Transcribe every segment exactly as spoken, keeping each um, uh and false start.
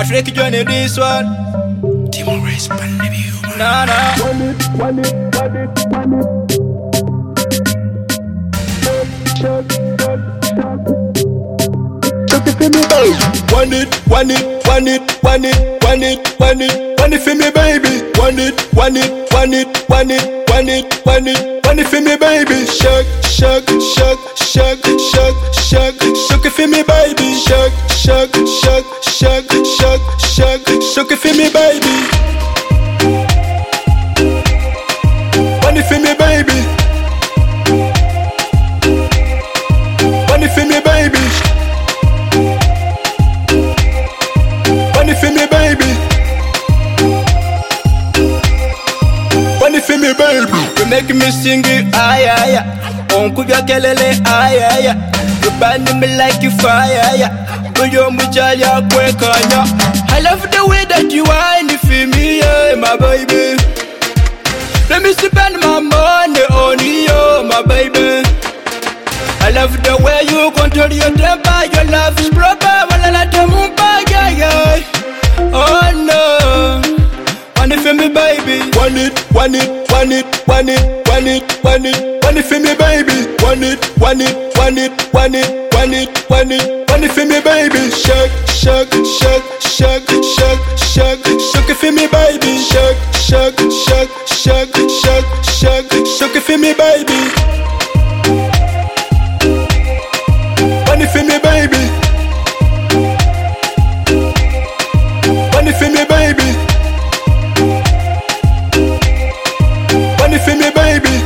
Patrick Johnny this one. Timo Race Pandemic. Nah nah. One it, one it, one it, one it. Shut, shut, shut. Shut it for me, baby. One it, one it, one it, one it, one it, one it, one it for me, baby. One it, one it, one it, one it, one it, one it, one it for me, baby. Shake, shake, shake, shake, shake, shake, shake it for me, baby. Shake, shake, shake, shake, shake, shake, shake it for me, baby. One it for me, baby. One it for me, baby. One it for me, baby. One it for me, baby. You make me sing it, ay ay ay. Uncle your kelele, ay ay ay. You burn me like you fire, yeah. But you're my jaya quick on ya. I love the way that you whine for me, yeah, my baby. Let me spend my money on you, my baby. I love the way you control your temper. Your love is proper. Well, I like to move back, yeah, yeah. Oh no, want it for me, baby. Want it, want it, want it, want it, want it, want it, want it for me, baby. Want it, want it, want it, want it, want it, want it, want it for me, baby. Shake, shake, shake, shake, shake, shake, shake it for me, baby. Shake, shake, shake, shake, shake, shake, shake it for me, baby. Want it for me, baby. Want it for me, baby. Want it for me, baby.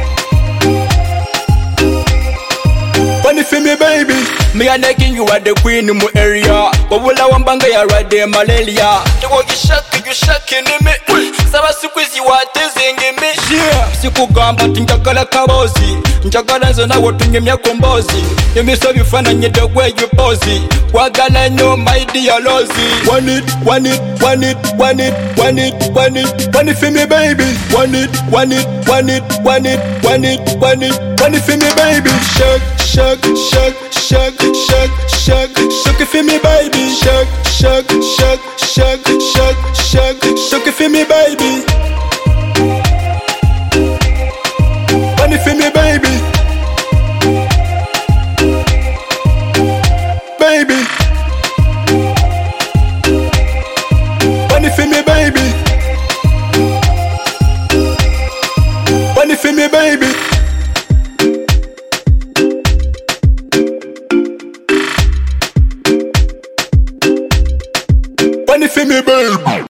Want it for me, baby. Me a nagging you at the queen in my area. But will I want banga ya right there, malaria. The way you shock, you shocking me. Saba squeeze you are teasing me. Yeah. Siku gamba tinjakala kabozi. Njakala nzo na watu nyemya kombozi. Yemi so you fun and the way you posy. Wagala no my dear lozy. Want it, want it, want it, want it, want it, want it, want it for me, baby. Want it, want it, want it, want it, want it, want it, want it for me, baby. Shake, shake, shake, shake, shake, shake, shake it for me, baby. Shake, shake, shake, shake, shake, shake, shake it for me, baby. Want it for me, baby. Baby. Want it for me, baby. Want it for me, baby. Want it for me, baby.